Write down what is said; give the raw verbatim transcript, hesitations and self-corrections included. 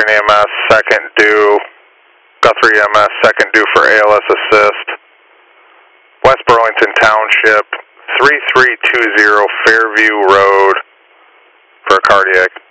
E M S, second due. Guthrie E M S, second due for A L S assist. West Burlington Township, three three two zero Fairview Road for cardiac.